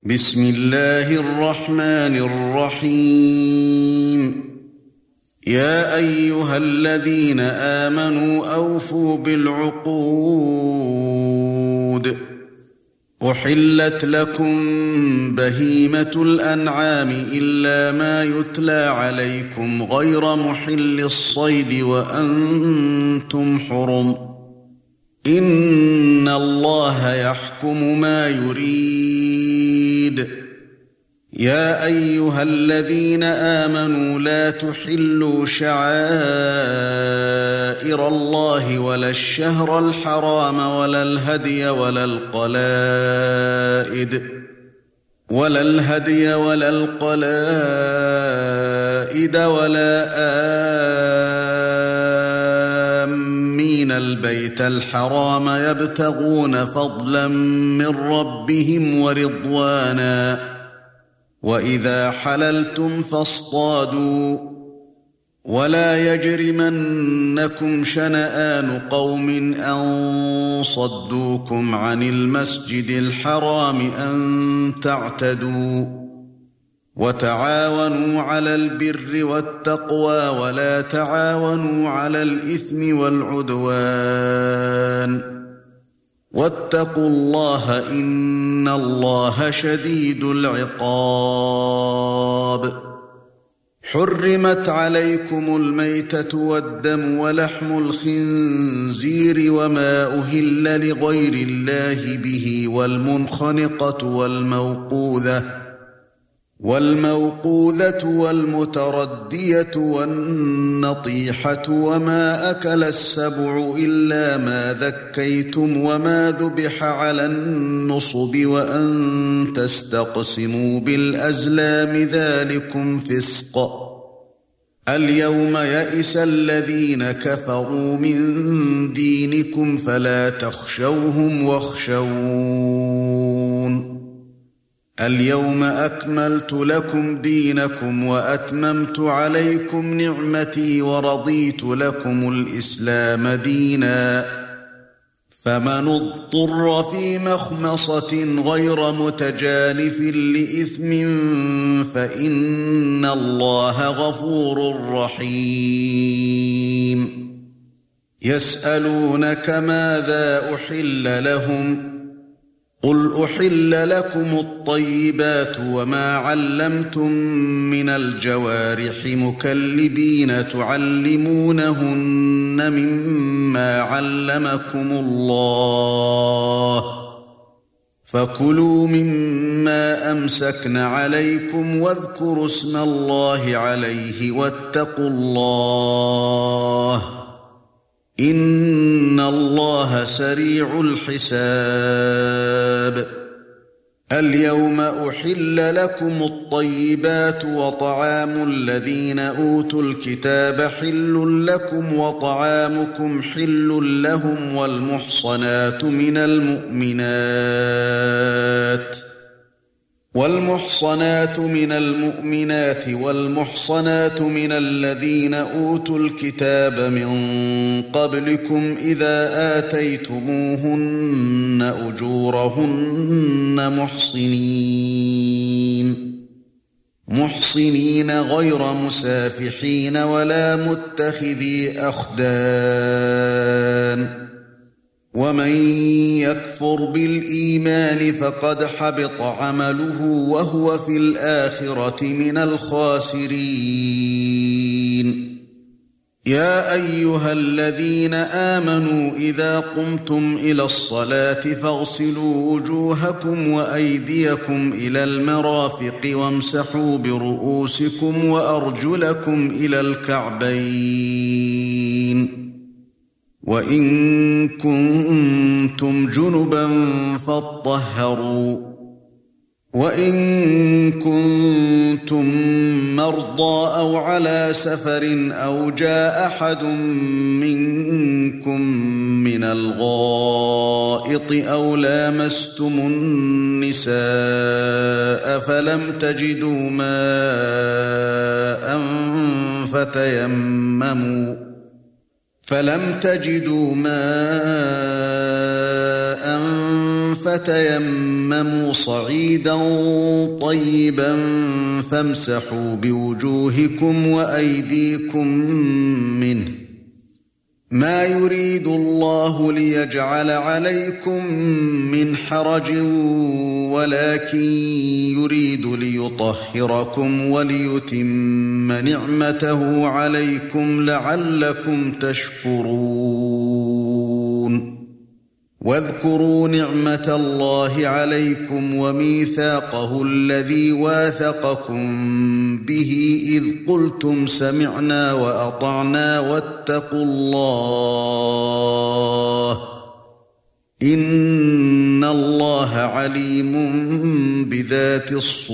بسم الله الرحمن الرحيم يا أيها الذين آمنوا أوفوا بالعقود أحلت لكم بهيمة الأنعام إلا ما يتلى عليكم غير محل الصيد وأنتم حرم إن الله يحكم ما يريد يا أيها الذين آمنوا لا تحلوا شعائر الله ولا الشهر الحرام ولا الهدي ولا القلائد ولا آمين البيت الحرام يبتغون فضلا من ربهم ورضوانا وإذا حللتم فاصطادوا ولا يجرمنكم شنآن قوم أن صدوكم عن المسجد الحرام أن تعتدوا وتعاونوا على البر والتقوى ولا تعاونوا على الإثم والعدوان واتقوا الله إن الله شديد العقاب حرمت عليكم الميتة والدم ولحم الخنزير وما أهل لغير الله به والمنخنقة والموقوذة والمتردية والنطيحة وما أكل السبع إلا ما ذكيتم وما ذبح على النصب وأن تستقسموا بالأزلام ذلكم فسق اليوم يئس الذين كفروا من دينكم فلا تخشوهم واخشون اليوم أكملت لكم دينكم وأتممت عليكم نعمتي ورضيت لكم الإسلام دينا فمن اضطر في مخمصة غير متجانف لإثم فإن الله غفور رحيم يسألونك ماذا أحل لهم قل أحل لكم الطيبات وما علمتم من الجوارح مكلبين تعلمونهن مما علمكم الله فكلوا مما أمسكن عليكم واذكروا اسم الله عليه واتقوا الله إن الله سريع الحساب اليوم أحل لكم الطيبات وطعام الذين أوتوا الكتاب حل لكم وطعامكم حل لهم والمحصنات من المؤمنات والمحصنات من الذين أوتوا الكتاب من قبلكم إذا آتيتموهن أجورهن محصنين غير مسافحين ولا متخذي أخدان ومن يكفر بالإيمان فقد حبط عمله وهو في الآخرة من الخاسرين يا أيها الذين آمنوا إذا قمتم إلى الصلاة فاغسلوا وجوهكم وأيديكم إلى المرافق وامسحوا برؤوسكم وأرجلكم إلى الكعبين وإن كنتم جنبا فاطهروا وإن كنتم مرضى أو على سفر أو جاء أحد منكم من الغائط أو لامستم النساء فلم تجدوا ماء فتيمموا صعيدا طيبا فامسحوا بوجوهكم وأيديكم منه ما يريد الله ليجعل عليكم من حرج ولكن يريد ليطهركم وليتم نعمته عليكم لعلكم تشكرون واذكروا نعمة الله عليكم وميثاقه الذي واثقكم به إذ قلتم سمعنا وأطعنا واتقوا الله إن الله عليم بذات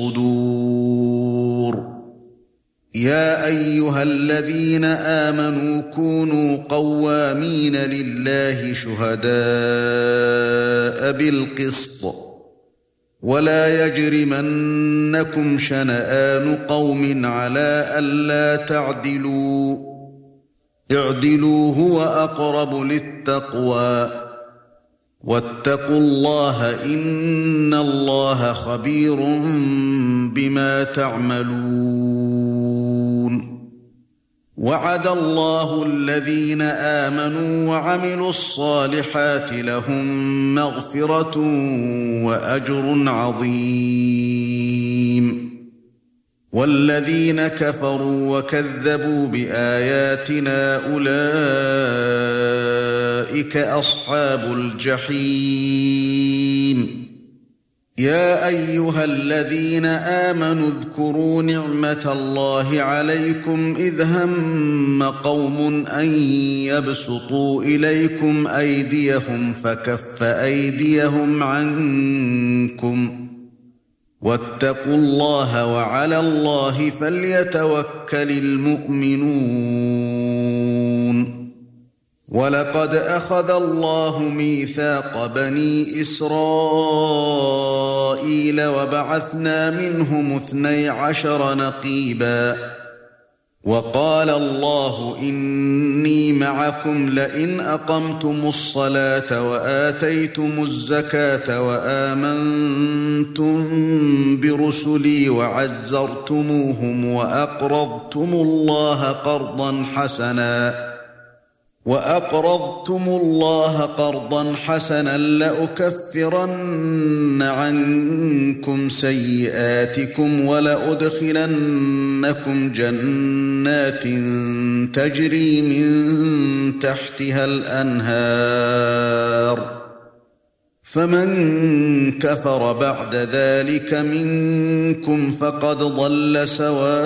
الصدور يا أيها الذين آمنوا كونوا قوامين لله شهداء بالقسط ولا يجرمنكم شنآن قوم على ألا تعدلوا اعدلوا هو أقرب للتقوى واتقوا الله إن الله خبير بما تعملون وعد الله الذين آمنوا وعملوا الصالحات لهم مغفرة وأجر عظيم والذين كفروا وكذبوا بآياتنا أولئك أصحاب الجحيم يا أيها الذين آمنوا اذكروا نعمة الله عليكم إذ هم قوم أن يبسطوا إليكم أيديهم فكف أيديهم عنكم واتقوا الله وعلى الله فليتوكل المؤمنون ولقد أخذ الله ميثاق بني إسرائيل وبعثنا منهم 12 نقيبا وقال الله إني معكم لئن أقمتم الصلاة وآتيتم الزكاة وآمنتم برسلي وعزرتموهم وأقرضتم الله قرضا حسنا لأكفرن عنكم سيئاتكم ولأدخلنكم جنات تجري من تحتها الأنهار فمن كفر بعد ذلك منكم فقد ضل سواء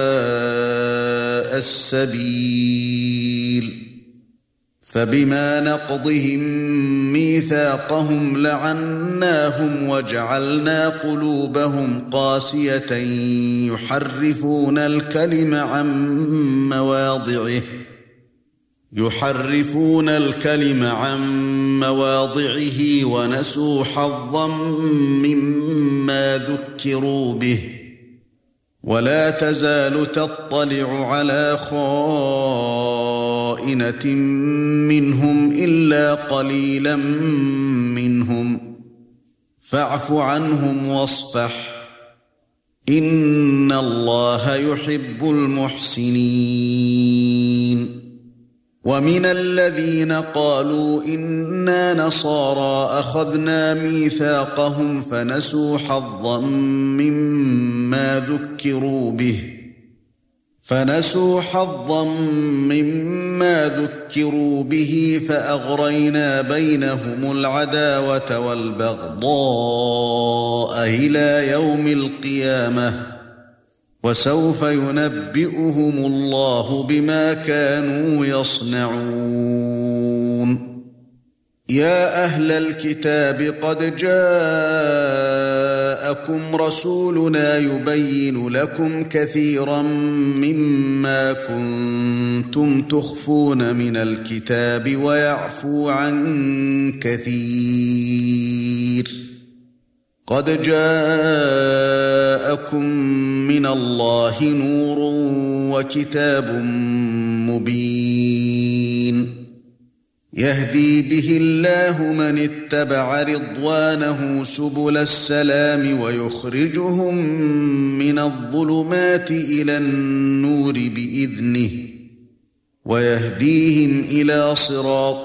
السبيل فبما نقضهم ميثاقهم لعناهم وجعلنا قلوبهم قاسية يحرفون الكلم عن مواضعه ونسوا حظا مما ذكروا به ولا تزال تطلع على خائنة منهم إلا قليلا منهم فاعف عنهم واصفح إن الله يحب المحسنين ومن الذين قالوا إنا نصارى أخذنا ميثاقهم فنسوا حظا مما ذكروا به فأغرينا بينهم العداوة والبغضاء إلى يوم القيامة وسوف ينبئهم الله بما كانوا يصنعون يا أهل الكتاب قد جاءكم رسولنا يبين لكم كثيرا مما كنتم تخفون من الكتاب ويعفو عن كثير قد جاءكم من الله نور وكتاب مبين يهدي به الله من اتبع رضوانه سبل السلام ويخرجهم من الظلمات إلى النور بإذنه ويهديهم إلى صراط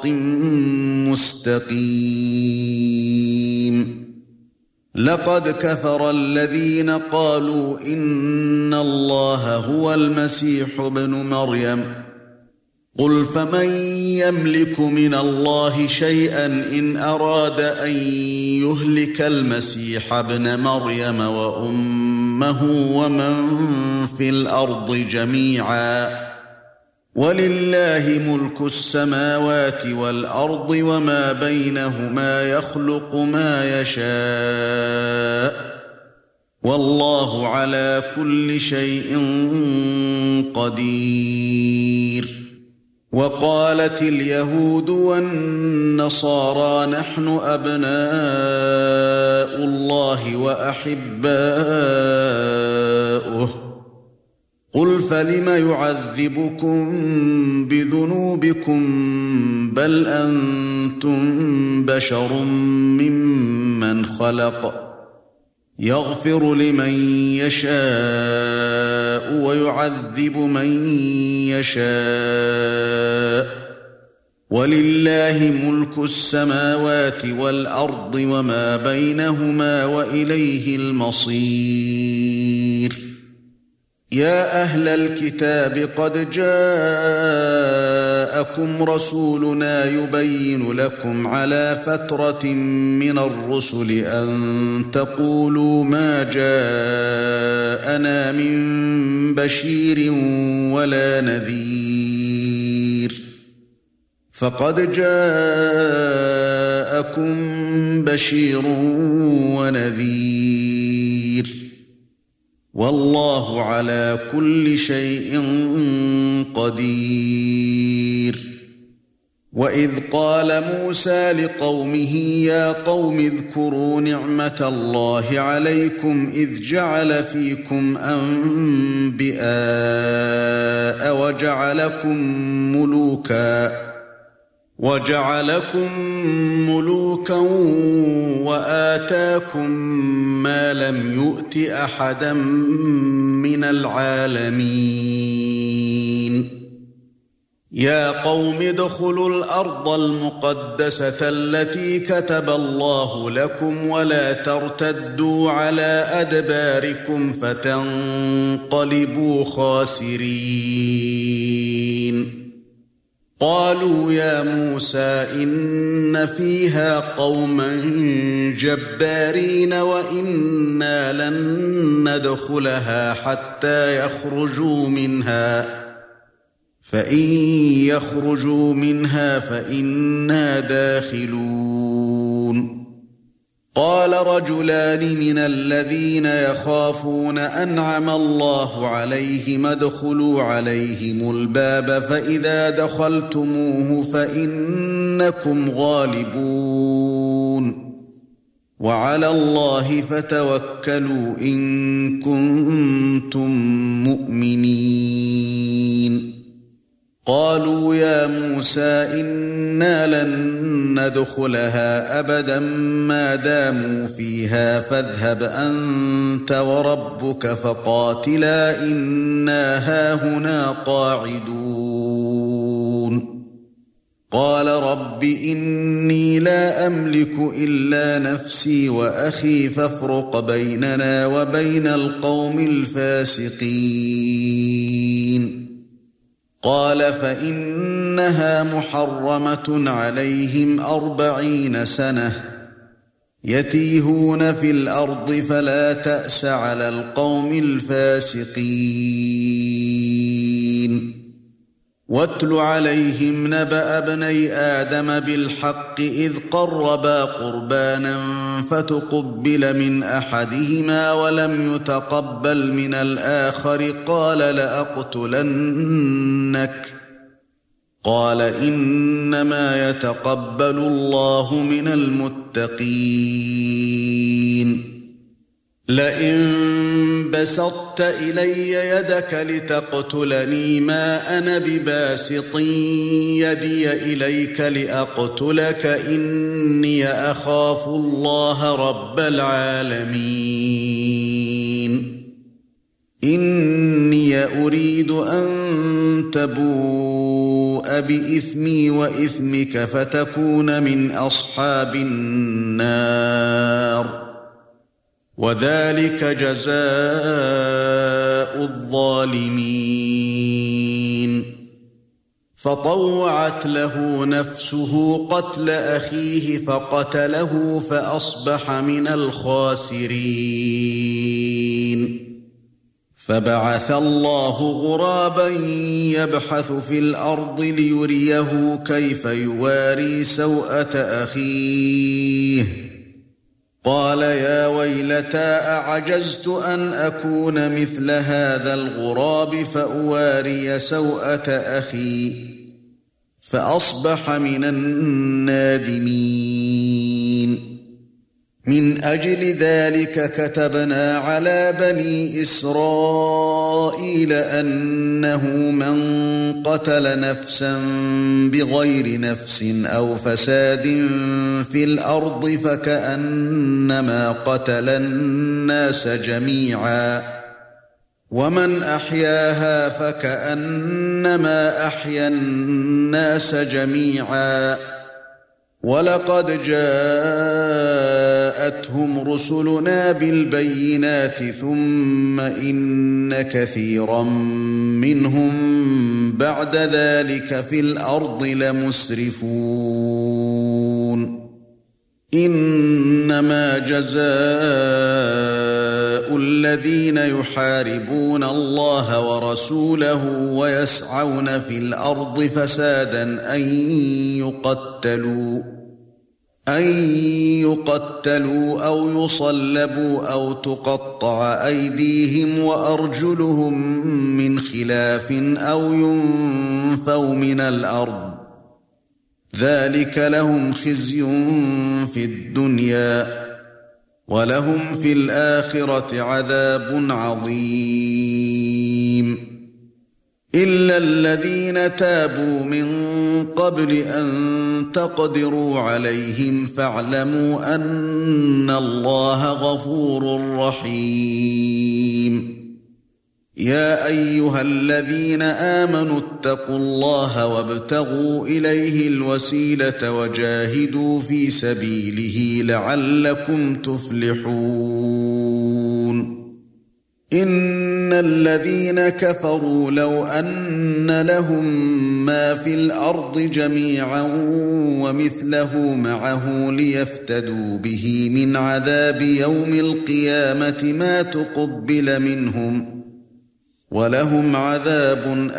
مستقيم. لقد كفر الذين قالوا إن الله هو المسيح ابن مريم قل فمن يملك من الله شيئا إن أراد أن يهلك المسيح ابن مريم وأمه ومن في الأرض جميعا ولله ملك السماوات والأرض وما بينهما يخلق ما يشاء والله على كل شيء قدير. وقالت اليهود والنصارى نحن أبناء الله وأحباؤه قل فلم يعذبكم بذنوبكم بل أنتم بشر ممن خلق يغفر لمن يشاء ويعذب من يشاء ولله ملك السماوات والأرض وما بينهما وإليه المصير. يا أهل الكتاب قد جاءكم رسولنا يبين لكم على فترة من الرسل أن تقولوا ما جاءنا من بشير ولا نذير فقد جاءكم بشير ونذير والله على كل شيء قدير. وإذ قال موسى لقومه يا قوم اذكروا نعمة الله عليكم إذ جعل فيكم أنبياء وجعلكم ملوكا وآتاكم ما لم يؤت أحدا من العالمين. يا قوم ادخلوا الأرض المقدسة التي كتب الله لكم ولا ترتدوا على أدباركم فتنقلبوا خاسرين. قالوا يا موسى إن فيها قوما جبارين وإنا لن ندخلها حتى يخرجوا منها فإن يخرجوا منها فإنا داخلون. قال رجلان من الذين يخافون أنعم الله عليهم ادخلوا عليهم الباب فإذا دخلتموه فإنكم غالبون وعلى الله فتوكلوا إن كنتم مؤمنين. قالوا يا موسى إنا لن ندخلها أبدا ما داموا فيها فاذهب أنت وربك فقاتلا إنا هاهنا قاعدون. قال رب إني لا أملك إلا نفسي وأخي فافرق بيننا وبين القوم الفاسقين. قال فإنها محرمة عليهم 40 سنة يتيهون في الأرض فلا تأس على القوم الفاسقين. واتل عليهم نبأ ابني آدم بالحق إذ قربا قربانا فتقبل من أحدهما ولم يتقبل من الآخر قال لأقتلنك قال إنما يتقبل الله من المتقين. لئن بسطت إلي يدك لتقتلني ما أنا بباسط يدي إليك لأقتلك إني أخاف الله رب العالمين إني أريد أن تبوء بإثمي وإثمك فتكون من أصحاب النار وذلك جزاء الظالمين فطوعت له نفسه قتل أخيه فقتله فأصبح من الخاسرين فبعث الله غرابا يبحث في الأرض ليريه كيف يواري سوءة أخيه قال يا ويلتى أعجزت أن أكون مثل هذا الغراب فأواري سوءة أخي فأصبح من النادمين من أجل ذلك كتبنا على بني إسرائيل أنه من قتل نفسا بغير نفس أو فساد في الأرض فكأنما قتل الناس جميعا ومن أحياها فكأنما أحيا الناس جميعا وَلَقَدْ جَاءَتْهُمْ رُسُلُنَا بِالْبَيِّنَاتِ ثُمَّ إِنَّ كَثِيرًا مِنْهُمْ بَعْدَ ذَلِكَ فِي الْأَرْضِ لَمُسْرِفُونَ إِنَّمَا جَزَاءُ الَّذِينَ يُحَارِبُونَ اللَّهَ وَرَسُولَهُ وَيَسْعَوْنَ فِي الْأَرْضِ فَسَادًا أن يقتلوا أو يصلبوا أو تقطع أيديهم وأرجلهم من خلاف أو ينفوا من الأرض ذلك لهم خزي في الدنيا ولهم في الآخرة عذاب عظيم إلا الذين تابوا من قبل أن تقدروا عليهم فاعلموا أن الله غفور رحيم يا أيها الذين آمنوا اتقوا الله وابتغوا إليه الوسيلة وجاهدوا في سبيله لعلكم تفلحون إن الذين كفروا لو أن لهم ما في الأرض جميعا ومثله معه ليفتدوا به من عذاب يوم القيامة ما تقبل منهم ولهم عذاب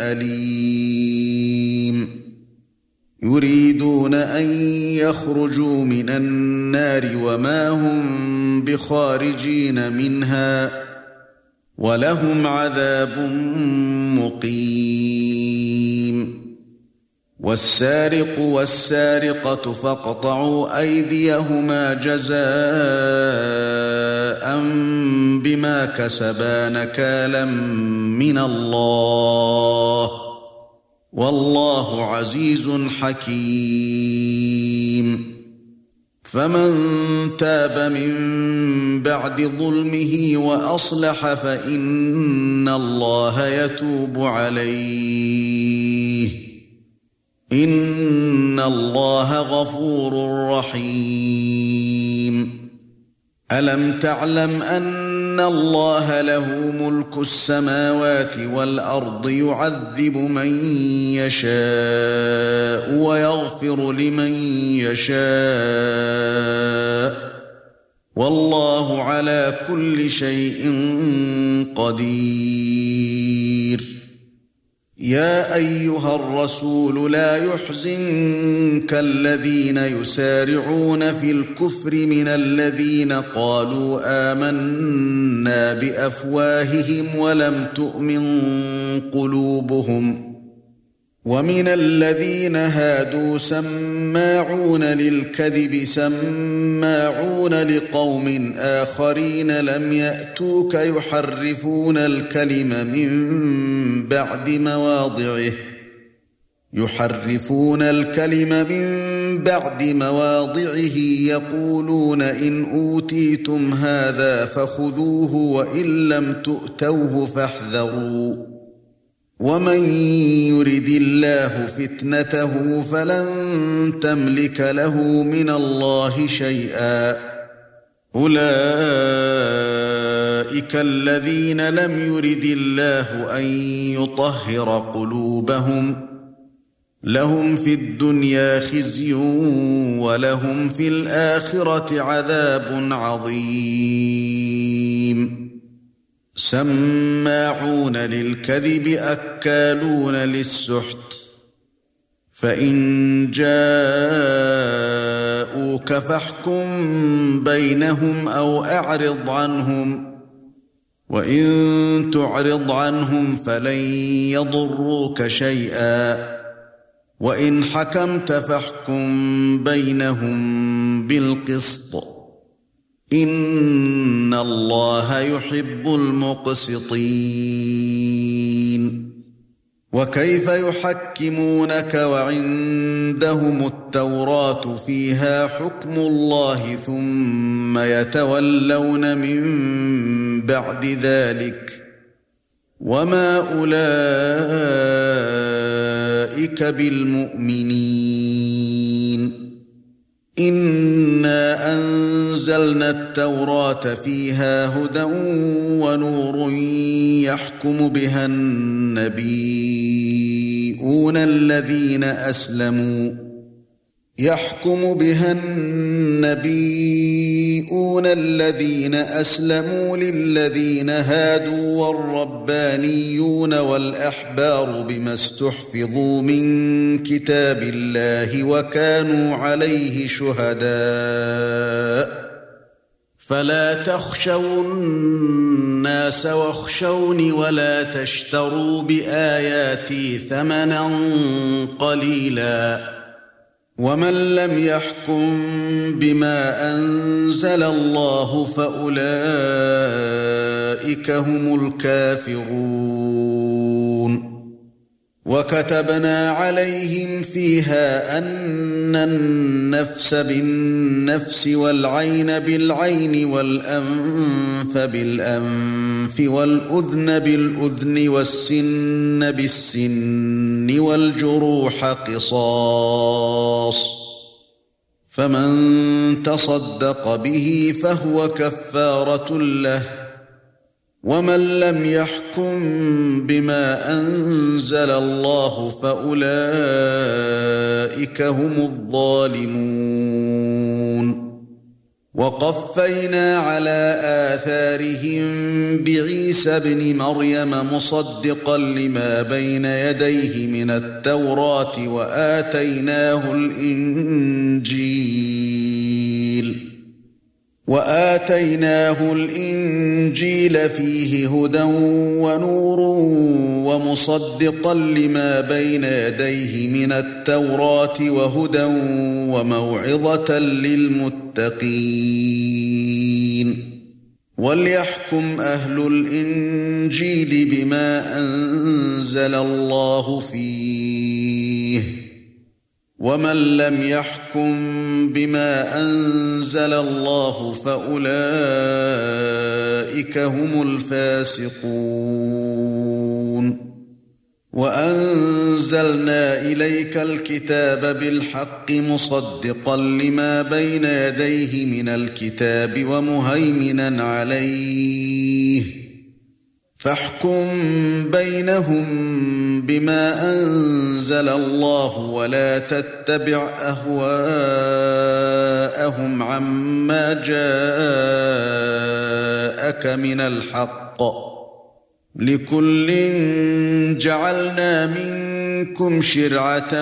أليم يريدون أن يخرجوا من النار وما هم بخارجين منها ولهم عذاب مقيم والسارق والسارقة فاقطعوا أيديهما جزاء بما كسبا نكالا من الله والله عزيز حكيم فمن تاب من بعد ظلمه وأصلح فإن الله يتوب عليه إن الله غفور رحيم ألم تعلم أن الله له ملك السماوات والأرض يعذب من يشاء ويغفر لمن يشاء والله على كل شيء قدير يا أيها الرسول لا يحزنك الذين يسارعون في الكفر من الذين قالوا آمنا بأفواههم ولم تؤمن قلوبهم ومن الذين هادوا سماعون للكذب سماعون لقوم آخرين لم يأتوك يحرفون الكلم من بعد مواضعه يقولون إن أوتيتم هذا فخذوه وإن لم تؤتوه فاحذروا ومن يرد الله فتنته فلن تملك له من الله شيئا أولئك الذين لم يرد الله أن يطهر قلوبهم لهم في الدنيا خزي ولهم في الآخرة عذاب عظيم سماعون للكذب أكالون للسحت فإن جاءوك فاحكم بينهم أو أعرض عنهم وإن تعرض عنهم فلن يضروك شيئا وإن حكمت فاحكم بينهم بالقسط إن الله يحب المقسطين وكيف يحكمونك وعندهم التوراة فيها حكم الله ثم يتولون من بعد ذلك وما أولئك بالمؤمنين إنا أنزلنا التوراة فيها هدى ونور يحكم بها النبيون الذين أسلموا للذين هادوا والربانيون والأحبار بما استحفظوا من كتاب الله وكانوا عليه شهداء فلا تخشوا الناس واخشوني ولا تشتروا بآياتي ثمنا قليلا ومن لم يحكم بما أنزل الله فأولئك هم الكافرون وكتبنا عليهم فيها أن النفس بالنفس والعين بالعين والأنف بالأنف والأذن بالأذن والسن بالسن والجروح قصاص فمن تصدق به فهو كفارة له ومن لم يحكم بما أنزل الله فأولئك هم الظالمون وقفينا على آثارهم بعيسى ابن مريم مصدقا لما بين يديه من التوراة وآتيناه الإنجيل فيه هدى ونور ومصدقا لما بين يديه من التوراة وهدى وموعظة للمتقين وليحكم أهل الإنجيل بما أنزل الله فيه ومن لم يحكم بما أنزل الله فأولئك هم الفاسقون وأنزلنا إليك الكتاب بالحق مصدقا لما بين يديه من الكتاب ومهيمنا عليه فاحكم بينهم بما أنزل الله ولا تتبع أهواءهم عما جاءك من الحق لكل جعلنا منكم شرعة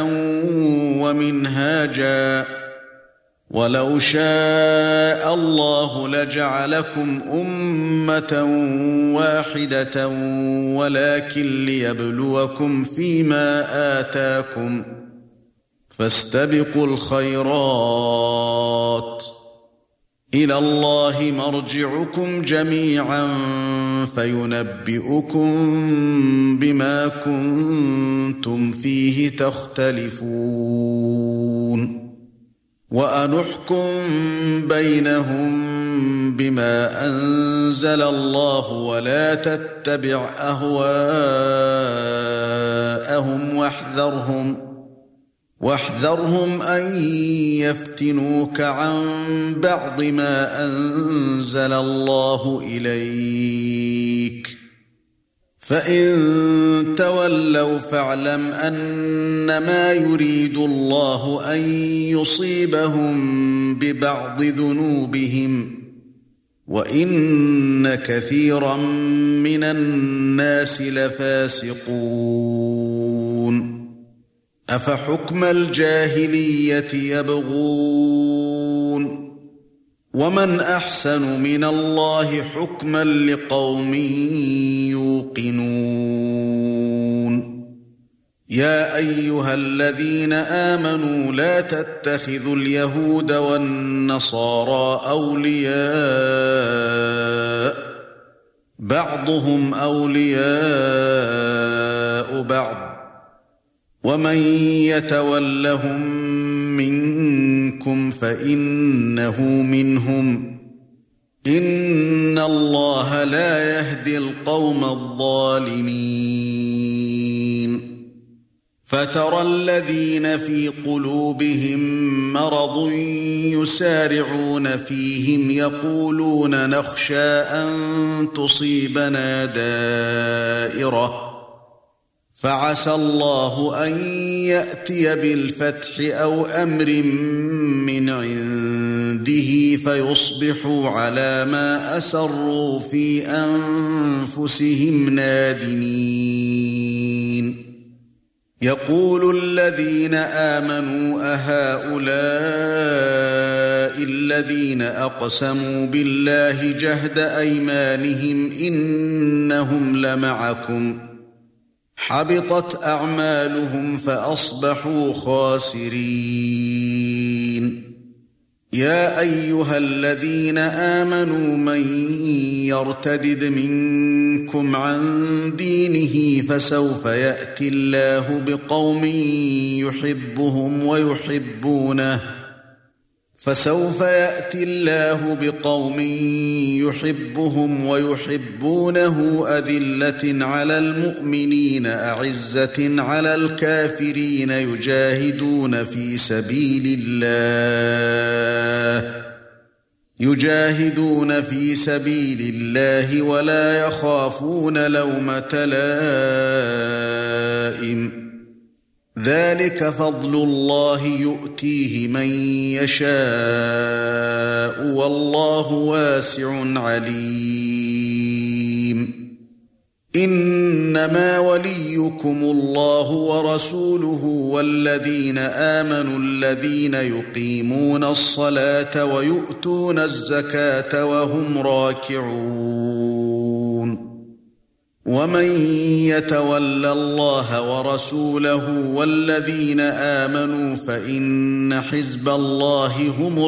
ومنهاجا ولو شاء الله لجعلكم أمة واحدة ولكن ليبلوكم فيما آتاكم فاستبقوا الخيرات إلى الله مرجعكم جميعا فينبئكم بما كنتم فيه تختلفون وأنحكم بينهم بما أنزل الله ولا تتبع أهواءهم واحذرهم أن يفتنوك عن بعض ما أنزل الله إليك فإن تولوا فاعلم أنما يريد الله أن يصيبهم ببعض ذنوبهم وإن كثيرا من الناس لفاسقون أفحكم الجاهلية يبغون ومن أحسن من الله حكما لقوم يوقنون يا أيها الذين آمنوا لا تتخذوا اليهود والنصارى أولياء بعضهم أولياء بعض ومن يتولهم منكم فإنه منهم إن الله لا يهدي القوم الظالمين فترى الذين في قلوبهم مرض يسارعون فيهم يقولون نخشى أن تصيبنا دائرة فعسى الله أن يأتي بالفتح أو أمر من عنده فيصبحوا على ما أسروا في أنفسهم نادمين يقول الذين آمنوا أهؤلاء الذين أقسموا بالله جهد أيمانهم إنهم لمعكم حبطت أعمالهم فأصبحوا خاسرين يا أيها الذين آمنوا من يرتدد منكم عن دينه فسوف يأتي الله بقوم يحبهم ويحبونه أذلة على المؤمنين أعزة على الكافرين يجاهدون في سبيل الله ولا يخافون لومة لائم ذلك فضل الله يؤتيه من يشاء والله واسع عليم إنما وليكم الله ورسوله والذين آمنوا الذين يقيمون الصلاة ويؤتون الزكاة وهم راكعون ومن يتول الله ورسوله والذين آمنوا فإن حزب الله هم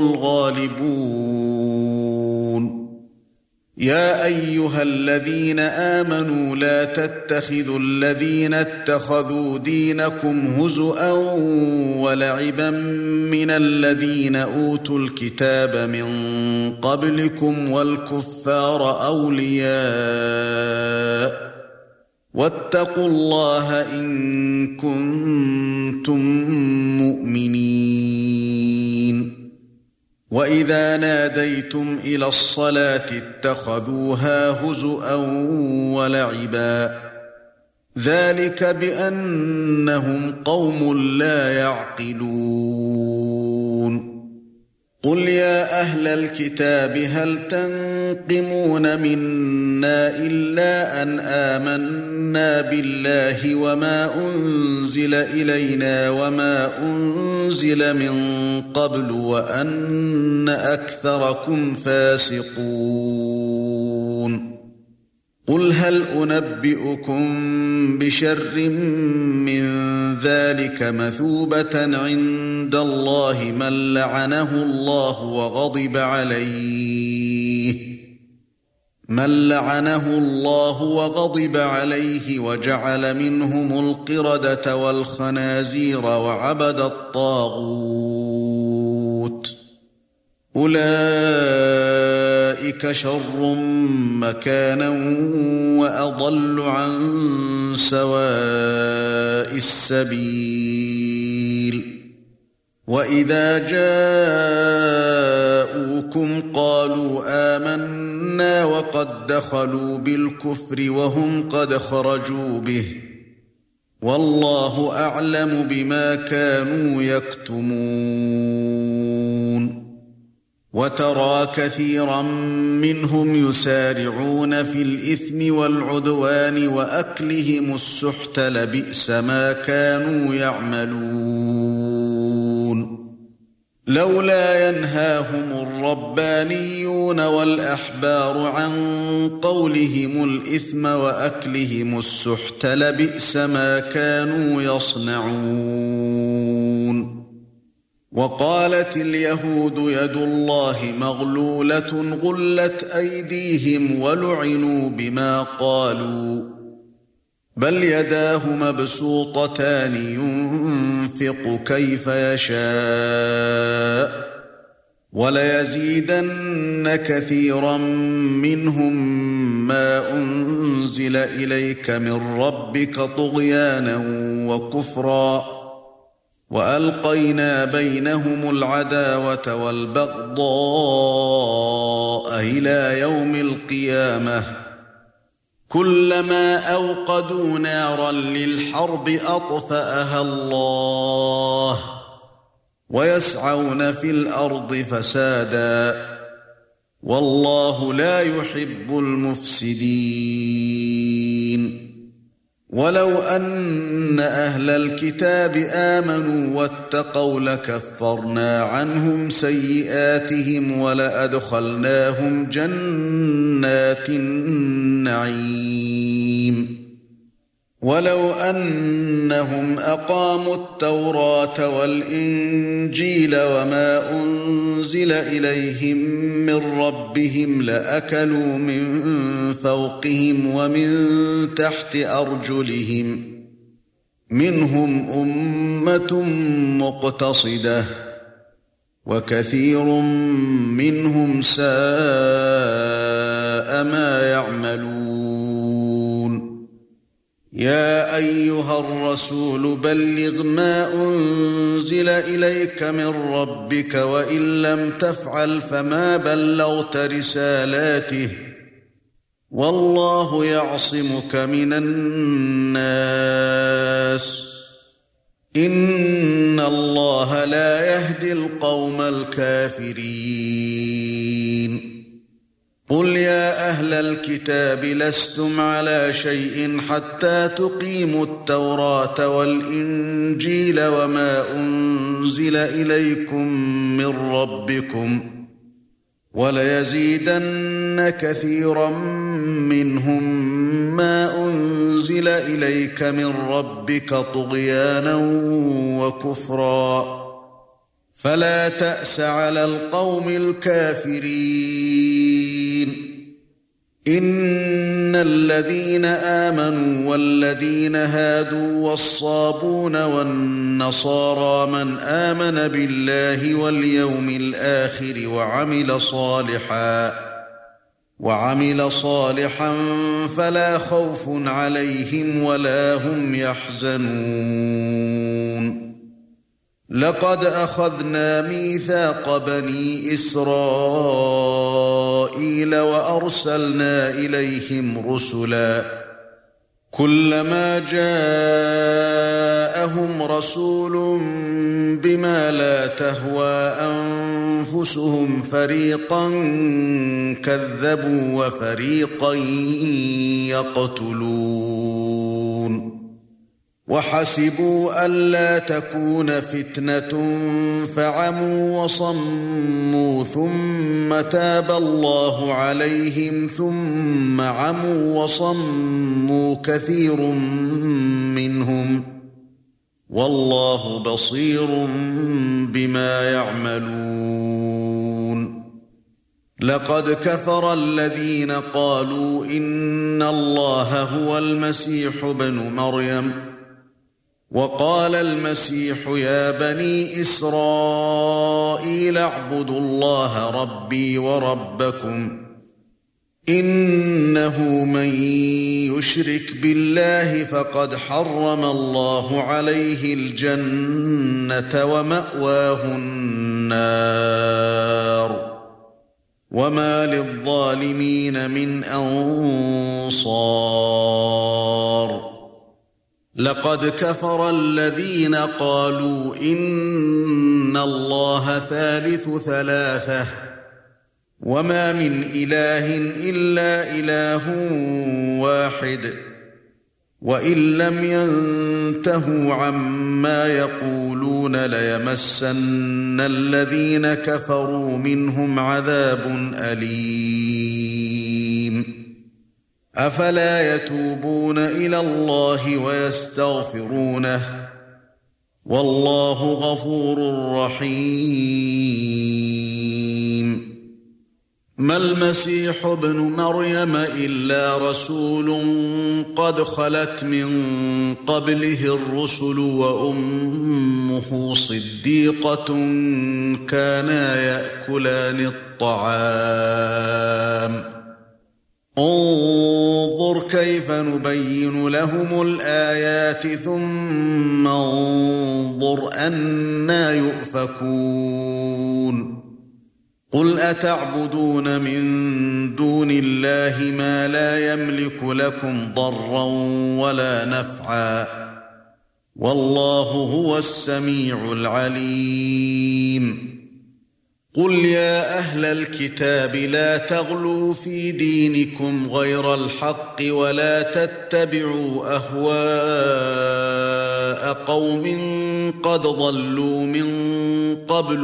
الغالبون يا أيها الذين آمنوا لا تتخذوا الذين اتخذوا دينكم هزؤا ولعبا من الذين أوتوا الكتاب من قبلكم والكفار أولياء واتقوا الله إن كنتم مؤمنين وإذا ناديتم إلى الصلاة اتخذوها هزؤا ولعبا ذلك بأنهم قوم لا يعقلون قل يا أهل الكتاب هل تنقمون منا إلا أن آمنا بالله وما أنزل إلينا وما أنزل من قبل وأن أكثركم فاسقون قل هل أنبئكم بشر من ذلك مثوبة عند الله من لعنه الله وغضب عليه وجعل منهم القردة والخنازير وعبد الطاغوت أولئك شر مكانا وأضل عن سواء السبيل وإذا جاءوكم قالوا آمنا وقد دخلوا بالكفر وهم قد خرجوا به والله أعلم بما كانوا يكتمون وترى كثيرا منهم يسارعون في الإثم والعدوان وأكلهم السحت لبئس ما كانوا يعملون لولا ينهاهم الربانيون والأحبار عن قولهم الإثم وأكلهم السحت لبئس ما كانوا يصنعون وقالت اليهود يد الله مغلولة غلت أيديهم ولعنوا بما قالوا بل يداه مبسوطتان ينفق كيف يشاء وليزيدن كثيرا منهم ما أنزل إليك من ربك طغيانا وكفرا وألقينا بينهم العداوة والبغضاء إلى يوم القيامة كلما أوقدوا نارا للحرب أطفأها الله ويسعون في الأرض فسادا والله لا يحب المفسدين ولو أن أهل الكتاب آمنوا واتقوا لكفرنا عنهم سيئاتهم ولأدخلناهم جنات النعيم ولو أنهم أقاموا التوراة والإنجيل وما أنزل إليهم من ربهم لأكلوا من فوقهم ومن تحت أرجلهم منهم أمة مقتصدة وكثير منهم ساء ما يعملون يا أيها الرسول بلغ ما أنزل إليك من ربك وإن لم تفعل فما بلغت رسالاته والله يعصمك من الناس إن الله لا يهدي القوم الكافرين قل يا أهل الكتاب لستم على شيء حتى تقيموا التوراة والإنجيل وما أنزل إليكم من ربكم وليزيدن كثيرا منهم ما أنزل إليك من ربك طغيانا وكفرا فلا تأس على القوم الكافرين إن الذين آمنوا والذين هادوا والصابون والنصارى من آمن بالله واليوم الآخر وعمل صالحا فلا خوف عليهم ولا هم يحزنون لقد أخذنا ميثاق بني إسرائيل وأرسلنا إليهم رسلا كلما جاءهم رسول بما لا تهوى أنفسهم فريقا كذبوا وفريقا يقتلون وحسبوا ألا تكون فتنة فعموا وصموا ثم تاب الله عليهم ثم عموا وصموا كثير منهم والله بصير بما يعملون لقد كفر الذين قالوا إن الله هو المسيح ابن مريم وقال المسيح يا بني إسرائيل اعبدوا الله ربي وربكم إنه من يشرك بالله فقد حرم الله عليه الجنة ومأواه النار وما للظالمين من أنصار لقد كفر الذين قالوا إن الله ثالث ثلاثة وما من إله إلا إله واحد وإن لم ينتهوا عما يقولون ليمسن الذين كفروا منهم عذاب أليم أفلا يتوبون إلى الله ويستغفرونه والله غفور رحيم ما المسيح ابن مريم إلا رسول قد خلت من قبله الرسل وأمه صديقة كانا يأكلان الطعام انظر كيف نبين لهم الآيات ثم انظر أنى يؤفكون قل أتعبدون من دون الله ما لا يملك لكم ضرا ولا نفعا والله هو السميع العليم قل يا أهل الكتاب لا تغلوا في دينكم غير الحق ولا تتبعوا أهواء قوم قد ضلوا من قبل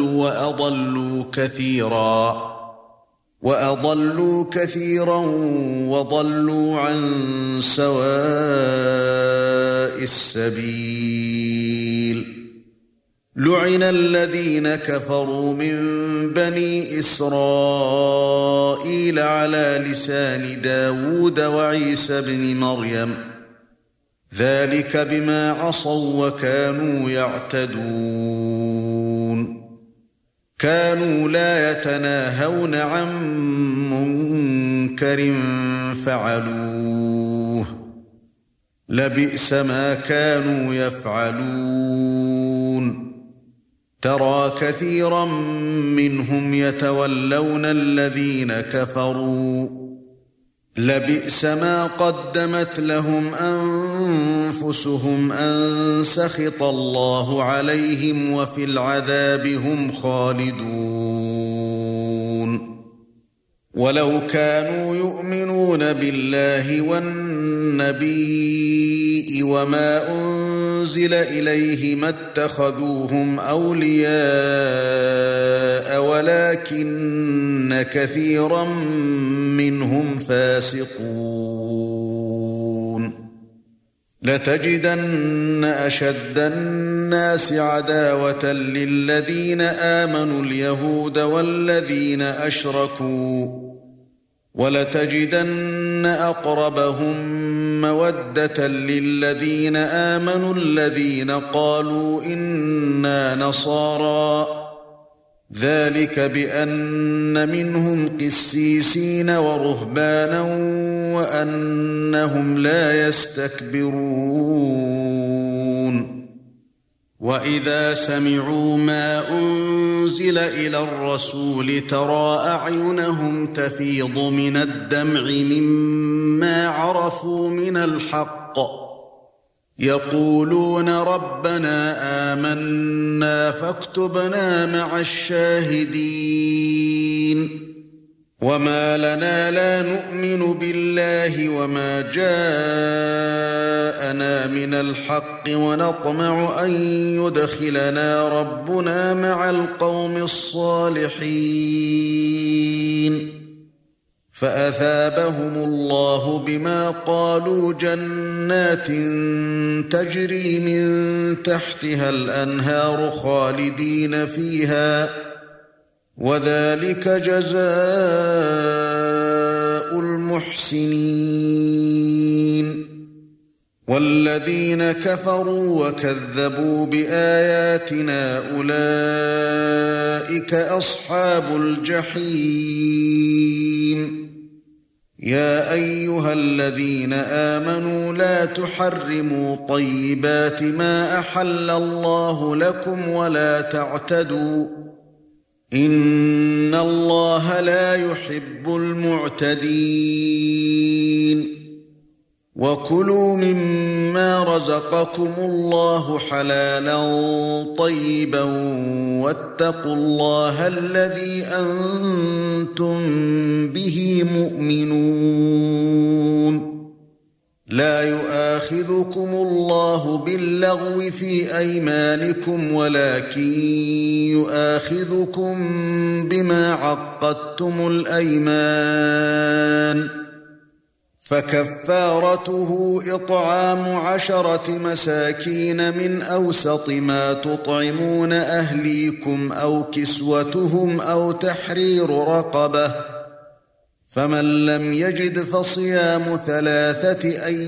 وأضلوا كثيرا وضلوا عن سواء السبيل لعن الذين كفروا من بني إسرائيل على لسان داود وعيسى بن مريم ذلك بما عصوا وكانوا يعتدون كانوا لا يتناهون عن منكر فعلوه لبئس ما كانوا يفعلون ترى كثيرا منهم يتولون الذين كفروا لبئس ما قدمت لهم أنفسهم أن سخط الله عليهم وفي العذاب هم خالدون ولو كانوا يؤمنون بالله والنبي وما أنزل إليه ما اتخذوهم أولياء ولكن كثيرا منهم فاسقون لتجدن أشد الناس عداوة للذين آمنوا اليهود والذين أشركوا ولتجدن أقربهم مودة للذين آمنوا الذين قالوا إنا نصارى ذلك بأن منهم قسيسين ورهبانا وأنهم لا يستكبرون وَإِذَا سَمِعُوا مَا أُنزِلَ إِلَى الرَّسُولِ تَرَى أَعْيُنَهُمْ تَفِيضُ مِنَ الدَّمْعِ مِمَّا عَرَفُوا مِنَ الْحَقِّ يَقُولُونَ رَبَّنَا آمَنَّا فَاكْتُبْنَا مَعَ الشَّاهِدِينَ وما لنا لا نؤمن بالله وما جاءنا من الحق ونطمع أن يدخلنا ربنا مع القوم الصالحين فأثابهم الله بما قالوا جنات تجري من تحتها الأنهار خالدين فيها وذلك جزاء المحسنين والذين كفروا وكذبوا بآياتنا أولئك أصحاب الجحيم يا أيها الذين آمنوا لا تحرموا طيبات ما أحل الله لكم ولا تعتدوا إن الله لا يحب المعتدين وكلوا مما رزقكم الله حلالا طيبا واتقوا الله الذي أنتم به مؤمنون لا يؤاخذكم الله باللغو في أيمانكم ولكن يؤاخذكم بما عقدتم الأيمان فكفارته إطعام 10 مساكين من أوسط ما تطعمون أهليكم أو كسوتهم أو تحرير رقبة فمن لم يجد فصيام 3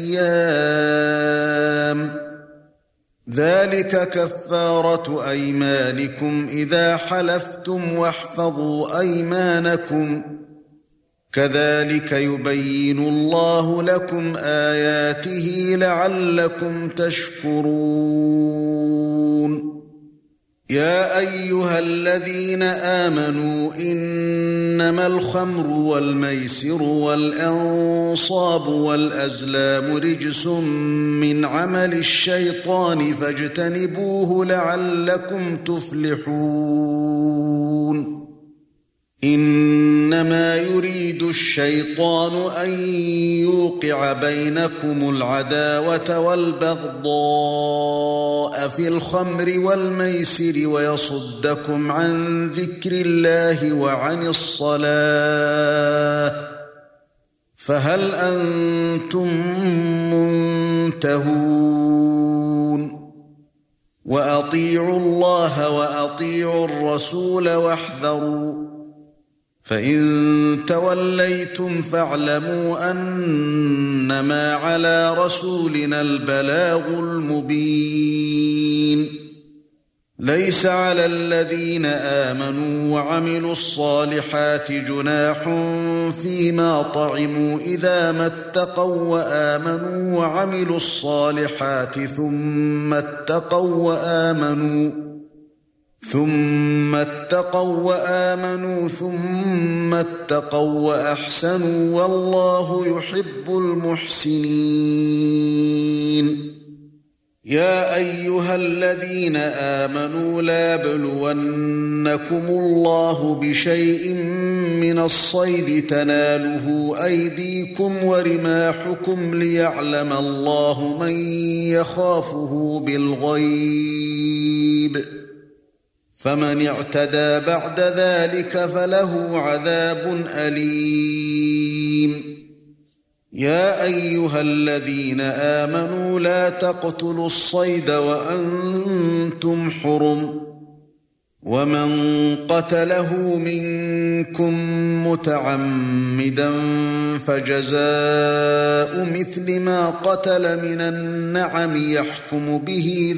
أيام ذلك كفارة أيمانكم إذا حلفتم واحفظوا أيمانكم كذلك يبين الله لكم آياته لعلكم تشكرون يا أيها الذين آمنوا إنما الخمر والميسر والأنصاب والأزلام رجس من عمل الشيطان فاجتنبوه لعلكم تفلحون إنما يريد الشيطان أن يوقع بينكم العداوة والبغضاء في الخمر والميسر ويصدكم عن ذكر الله وعن الصلاة فهل أنتم منتهون وأطيعوا الله وأطيعوا الرسول واحذروا فإن توليتم فاعلموا أنما على رسولنا البلاغ المبين ليس على الذين آمنوا وعملوا الصالحات جناح فيما طعموا إذا ما اتقوا وآمنوا وعملوا الصالحات ثم اتقوا وآمنوا ثم اتقوا وأحسنوا والله يحب المحسنين يا أيها الذين آمنوا لا يبلونكم الله بشيء من الصيد تناله أيديكم ورماحكم ليعلم الله من يخافه بالغيب فمن اعتدى بعد ذلك فله عذاب أليم يا أيها الذين آمنوا لا تقتلوا الصيد وأنتم حرم ومن قتله منكم متعمدا فجزاء مثل ما قتل من النعم يحكم به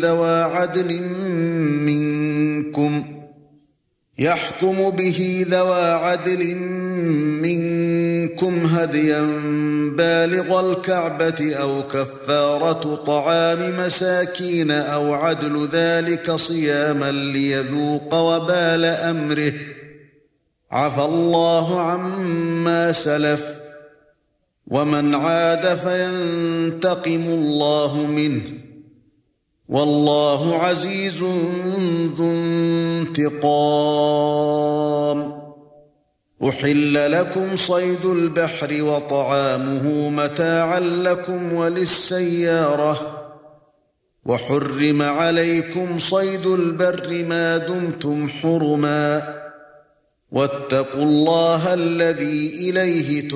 ذوى عدل منكم هديا بالغ الكعبة أو كفارة طعام مساكين أو عدل ذلك صياما ليذوق وبال أمره عفى الله عما سلف ومن عاد فينتقم الله منه والله عزيز ذو انتقام أحل لكم صيد البحر وطعامه متاعا لكم وللسيارة وحرم عليكم صيد البر ما دمتم حرما واتقوا الله الذي إليه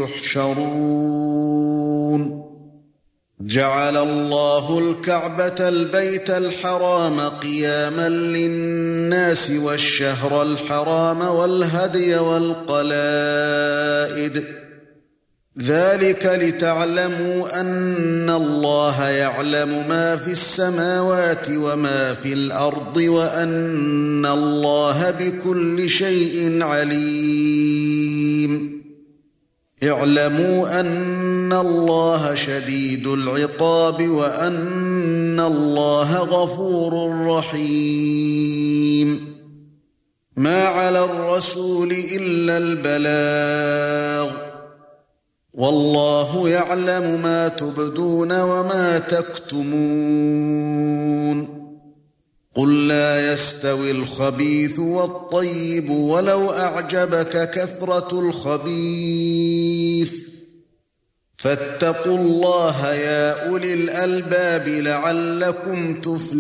تحشرون جعل الله الكعبة البيت الحرام قياما للناس والشهر الحرام والهدي والقلائد ذلك لتعلموا أن الله يعلم ما في السماوات وما في الأرض وأن الله بكل شيء عليم اعلموا أن الله شديد العقاب وأن الله غفور رحيم ما على الرسول إلا البلاغ والله يعلم ما تبدون وما تكتمون قل لا يستوي الخبيث والطيب ولو أعجبك كثرة الخبيث فاتقوا الله يا أولي الألباب لعلكم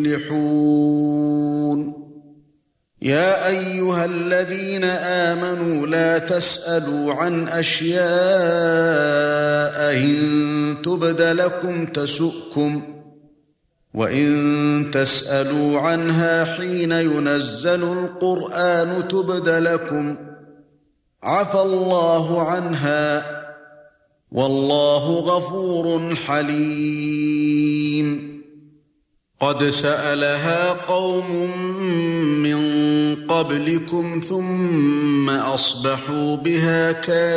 تفلحون يا أيها الذين آمنوا لا تسألوا عن أشياء إن تبد لكم تسؤكم وإن تسألوا عنها حين ينزل القرآن تبد لكم عفى الله عنها والله غفور حليم قد سألها قوم من قبلكم ثم أصبحوا بها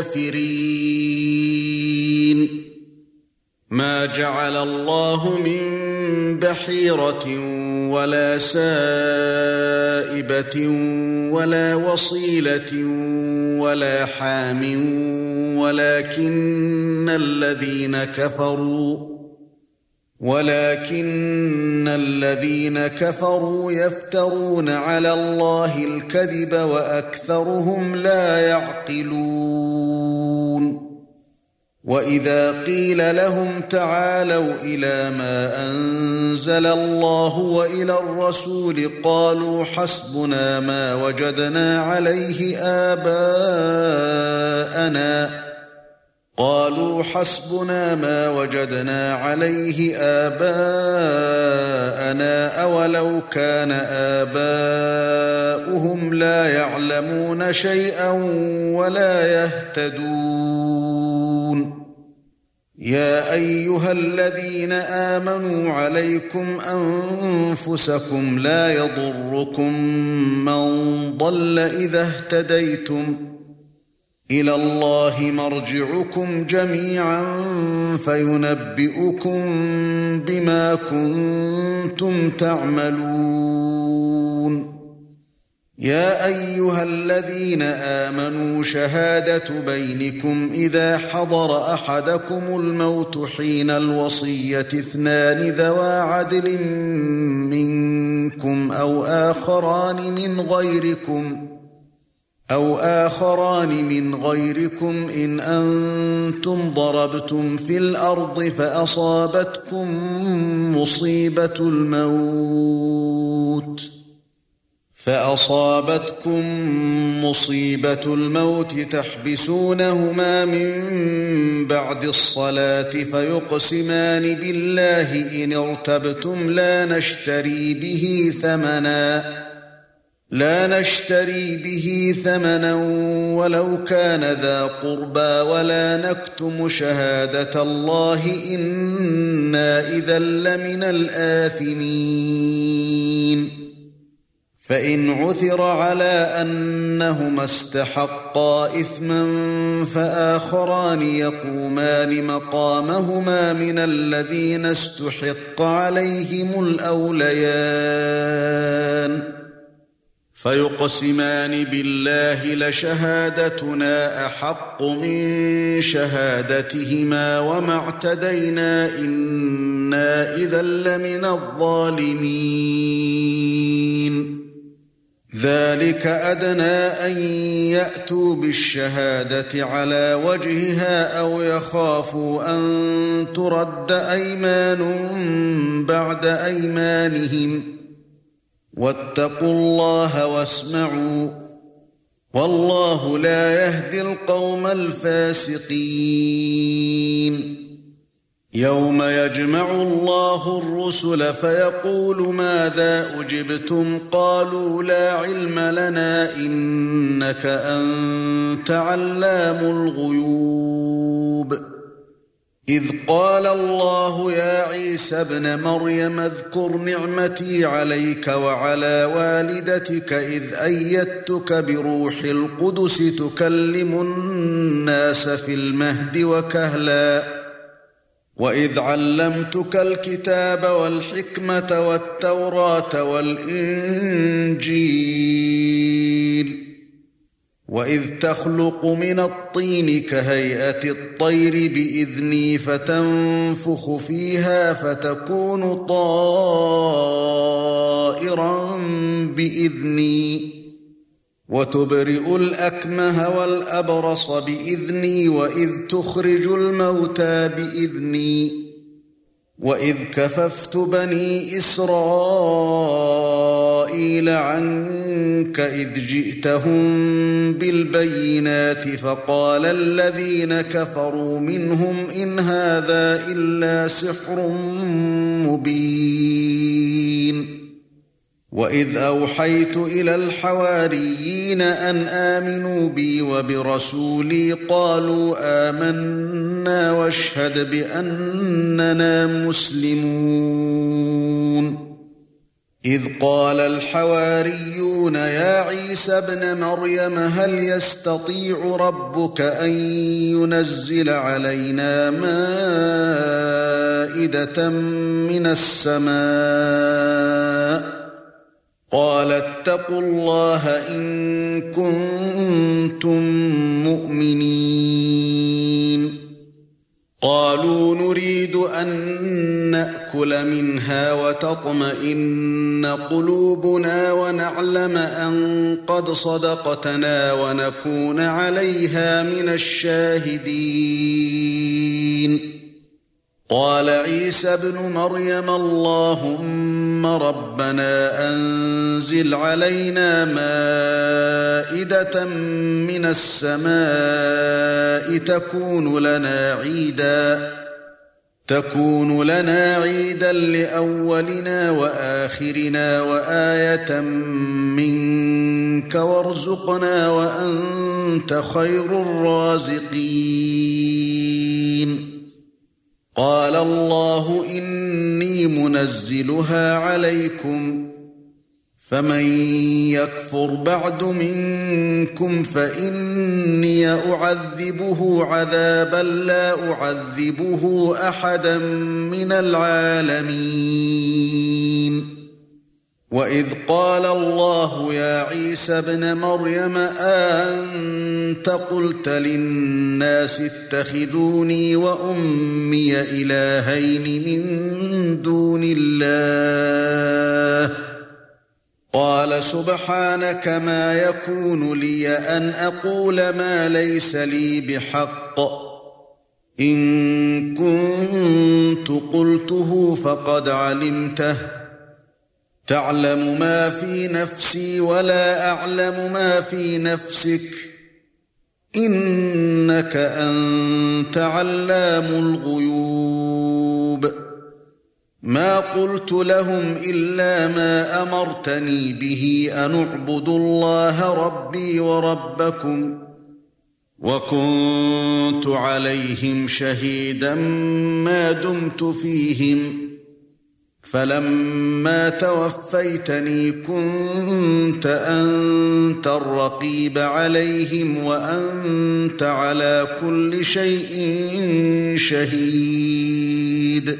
كافرين ما جعل الله من بحيرة ولا سائبة ولا وصيلة ولا حام ولكن الذين كفروا يفترون على الله الكذب وأكثرهم لا يعقلون وإذا قيل لهم تعالوا إلى ما أنزل الله وإلى الرسول قالوا حسبنا ما وجدنا عليه آباءنا أولو كان آباؤهم لا يعلمون شيئا ولا يهتدون يا أيها الذين آمنوا عليكم أنفسكم لا يضركم من ضل إذا اهتديتم إلى الله مرجعكم جميعا فينبئكم بما كنتم تعملون يا أيها الذين آمنوا شهادة بينكم إذا حضر أحدكم الموت حين الوصية 2 ذوى عدل منكم أو آخران من غيركم إن أنتم ضربتم في الأرض فأصابتكم مصيبة الموت تحبسونهما من بعد الصلاة فيقسمان بالله إن ارتبتم لا نشتري به ثمنا ولو كان ذا قربى ولا نكتم شهادة الله إنا إذا لمن الآثمين فإن عثر على أنهما استحقا إثما فآخران يقومان مقامهما من الذين استحق عليهم الأوليان فيقسمان بالله لشهادتنا أحق من شهادتهما وما اعتدينا إنا إذا لمن الظالمين ذلك أدنى أن يأتوا بالشهادة على وجهها أو يخافوا أن ترد أيمان بعد أيمانهم واتقوا الله واسمعوا والله لا يهدي القوم الفاسقين يوم يجمع الله الرسل فيقول ماذا أجبتم قالوا لا علم لنا إنك أنت علام الغيوب إذ قال الله يا عيسى ابن مريم اذكر نعمتي عليك وعلى والدتك إذ أيدتك بروح القدس تكلم الناس في المهد وكهلا وإذ علمتك الكتاب والحكمة والتوراة والإنجيل وإذ تخلق من الطين كهيئة الطير بإذني فتنفخ فيها فتكون طائرا بإذني وتبرئ الأكمه والأبرص بإذني وإذ تخرج الموتى بإذني وإذ كففت بني إسرائيل عنك إذ جئتهم بالبينات فقال الذين كفروا منهم إن هذا إلا سحر مبين وإذ أوحيت إلى الحواريين أن آمنوا بي وبرسولي قالوا آمنا واشهد بأننا مسلمون إذ قال الحواريون يا عيسى ابن مريم هل يستطيع ربك أن ينزل علينا مائدة من السماء قال اتقوا الله إن كنتم مؤمنين قالوا نريد أن نأكل منها وتطمئن قلوبنا ونعلم أن قد صدقتنا ونكون عليها من الشاهدين قال عيسى ابن مريم اللهم ربنا أنزل علينا مائدة من السماء تكون لنا عيدا لأولنا وآخرنا وآية منك وارزقنا وأنت خير الرازقين قال الله إني منزلها عليكم فمن يكفر بعد منكم فإني أعذبه عذابا لا أعذبه أحدا من العالمين وإذ قال الله يا عيسى ابن مريم أأنت قلت للناس اتخذوني وأمي إلهين من دون الله قال سبحانك ما يكون لي أن أقول ما ليس لي بحق إن كنت قلته فقد علمته تعلم ما في نفسي ولا أعلم ما في نفسك إنك أنت علام الغيوب ما قلت لهم إلا ما أمرتني به أن اعبدوا الله ربي وربكم وكنت عليهم شهيدا ما دمت فيهم فلما توفيتني كنت أنت الرقيب عليهم وأنت على كل شيء شهيد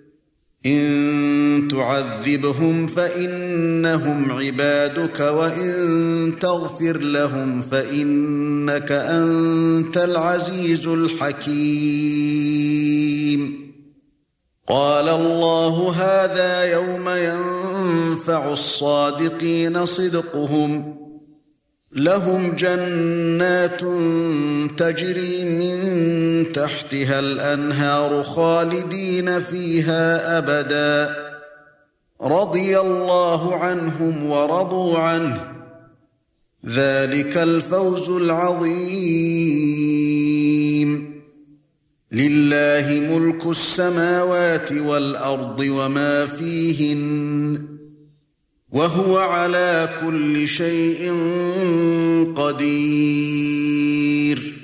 إن تعذبهم فإنهم عبادك وإن تغفر لهم فإنك أنت العزيز الحكيم قال الله هذا يوم ينفع الصادقين صدقهم لهم جنات تجري من تحتها الأنهار خالدين فيها أبدا رضي الله عنهم ورضوا عنه ذلك الفوز العظيم لله ملك السماوات والأرض وما فيهن وهو على كل شيء قدير